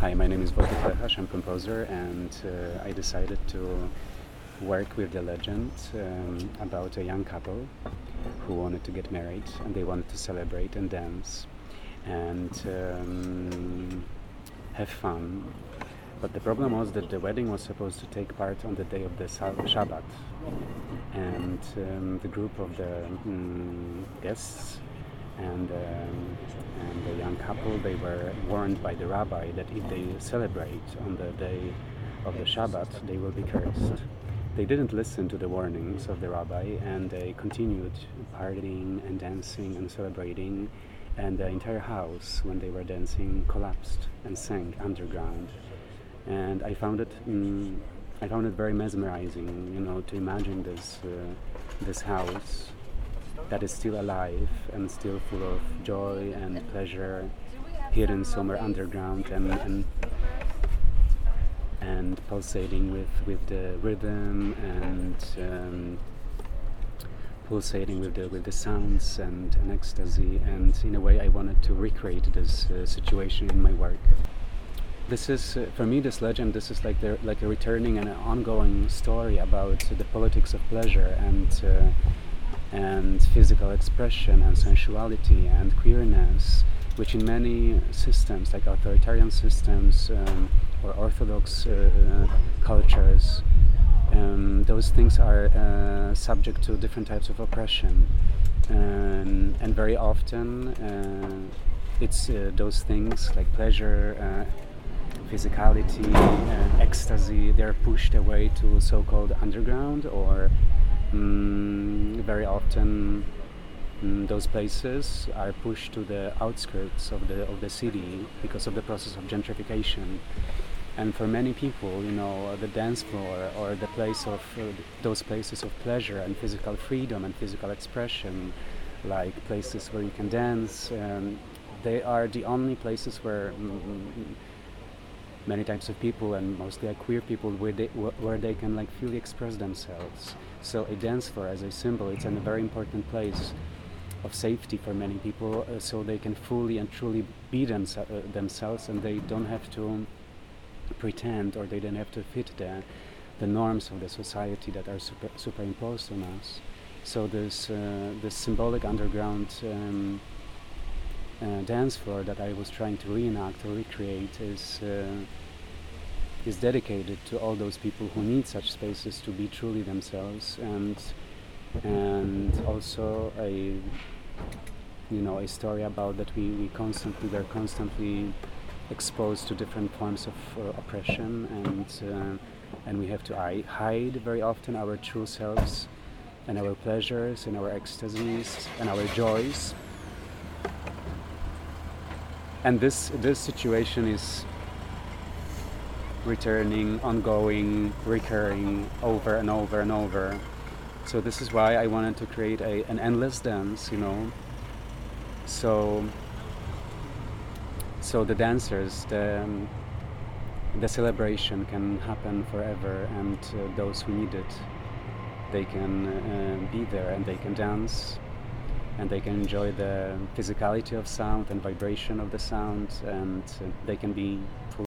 Hi, my name is Wojtek Lechasz. I'm a composer, and I decided to work with the legend about a young couple who wanted to get married, and they wanted to celebrate and dance and have fun. But the problem was that the wedding was supposed to take part on the day of the Shabbat, and the group of the guests and the young couple, they were warned by the rabbi that if they celebrate on the day of the Shabbat, they will be cursed. They didn't listen to the warnings of the rabbi, and they continued partying and dancing and celebrating, and the entire house, when they were dancing, collapsed and sank underground. And I found it very mesmerizing, to imagine this house that is still alive and still full of joy and pleasure, hidden somewhere underground and pulsating with the rhythm and pulsating with the sounds and ecstasy. And in a way, I wanted to recreate this situation in my work. This is, for me, this legend. This is like a returning and an ongoing story about the politics of pleasure and physical expression and sensuality and queerness, which in many systems, like authoritarian systems or orthodox cultures, those things are subject to different types of oppression, and very often it's those things like pleasure, physicality, ecstasy, they're pushed away to so-called underground, or very often those places are pushed to the outskirts of the city because of the process of gentrification. And for many people, the dance floor or the place of those places of pleasure and physical freedom and physical expression, like places where you can dance, they are the only places where many types of people, and mostly queer people, where they can freely express themselves. So a dance floor as a symbol, it's a very important place of safety for many people, so they can fully and truly be themselves, and they don't have to pretend, or they don't have to fit the norms of the society that are superimposed on us. So this symbolic underground dance floor that I was trying to reenact or recreate is dedicated to all those people who need such spaces to be truly themselves, and also a story about that we're constantly exposed to different forms of oppression, and we have to hide very often our true selves and our pleasures and our ecstasies and our joys. And this situation is returning, ongoing, recurring over and over and over. So this is why I wanted to create an endless dance, So the dancers, the celebration can happen forever, and those who need it, they can be there and they can dance, and they can enjoy the physicality of sound and vibration of the sound, and they can be